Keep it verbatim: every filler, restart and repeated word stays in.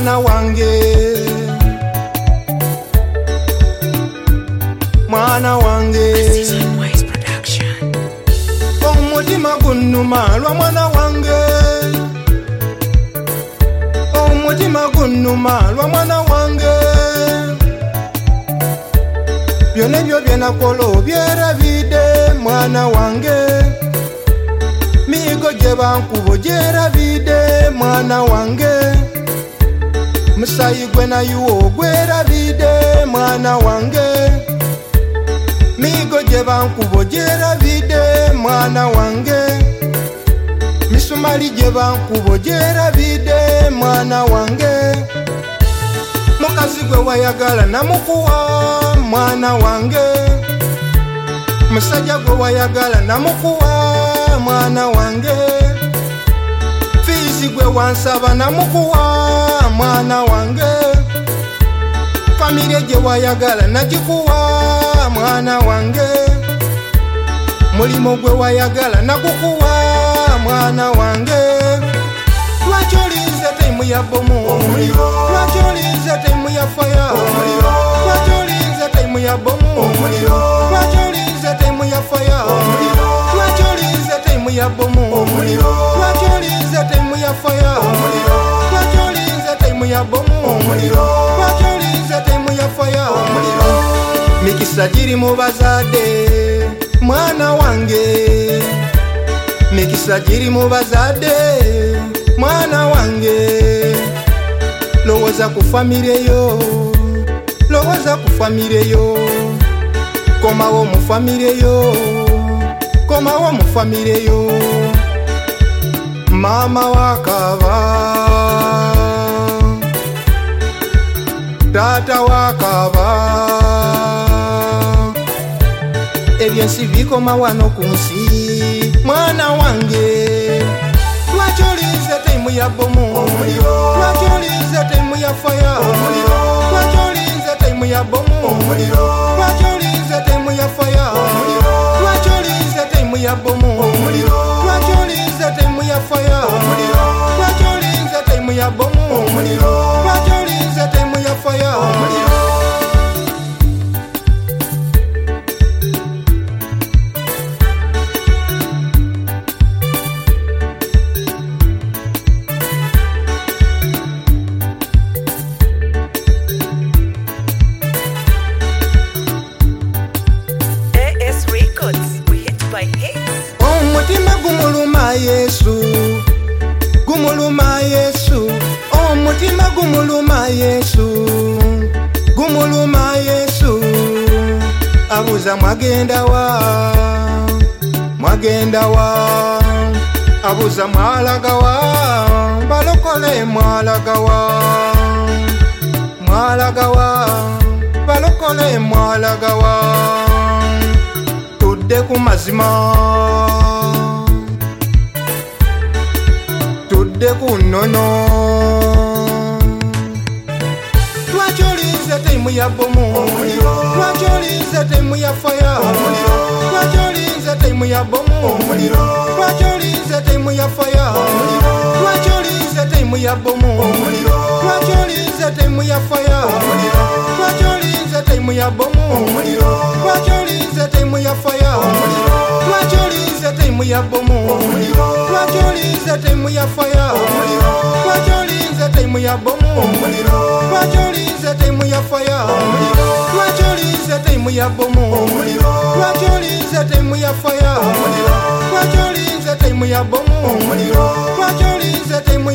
mwana wange, mwana wange, omutima gunnuma lwa mwana wange, omutima gunnuma lwa mwana wange, byonna ebyo byenakola obyerabidde mwana wange, miigo gye bankuba ogyerabidde mwana wange, musayi gwe nayiwa ogwerabidde mwana wange, miigo gye bankuba ogyerabidde mwana wange, misumali gye bankuba ogyerabidde mwana wange, mukazi gwe wayagala namukuwa mwana wange, musajja gwe wayagala namukuwa mwana wange, fiizi gwe wansaba namukuwa mwana wange, famire gye wayagala nagikuwa mwana wange, mulimo gwe wayagala nagukuwa mwana wange, lwaki olinze taimu ya bomu, lwaki olinze taimu ya faya, lwaki olinze taimu ya bomu, lwaki olinze taimu ya faya, lwaki olinze taimu ya bomu, lwaki olinze taimu ya faya, lwaki olinze taimu ya bomu, lwaki olinze taimu ya faya, mikisa giri mu bazadde mwana wange, mikisa giri mu bazadde mwana wange, lowooza ku famire yo, lowooza ku famire yo, komawo mu famire yo, komawo mu famire yo, maama wakaba, taata wakaba, ebyensi bikoma wano ku nsi mwana wange, lwaki olinze taimu ya bomu, lwaki olinze taimu ya faya, lwaki olinze taimu ya bomu, lwaki olinze taimu ya faya, lwaki olinze taimu ya bomu, lwaki olinze taimu ya faya, lwaki olinze taimu ya bomu, lwaki olinze taimu ya faya. Omutima gumuluma Yesu, gumuluma Yesu, omutima gumuluma Yesu, gumuluma Yesu, abuza mwagenda wa, mwagenda wa, abuza mwalaga wa, balokole mwalaga wa, mwalaga wa, balokole mwalaga wa, tudde ku mazima, tudde ku nnono, lwaki olinze taimu ya bomu, lwaki olinze taimu ya faya, lwaki olinze taimu ya bomu, lwaki olinze taimu ya faya, lwaki olinze taimu ya bomu, lwaki olinze taimu ya faya, lwaki olinze taimu ya bomu, lwaki olinze taimu ya faya, lwaki olinze taimu ya bomu, lwaki olinze taimu ya faya, lwaki olinze taimu ya bomu, lwaki olinze taimu ya faya, lwaki olinze taimu ya bomu, lwaki olinze taimu ya faya, lwaki olinze taimu ya bomu, lwaki olinze taimu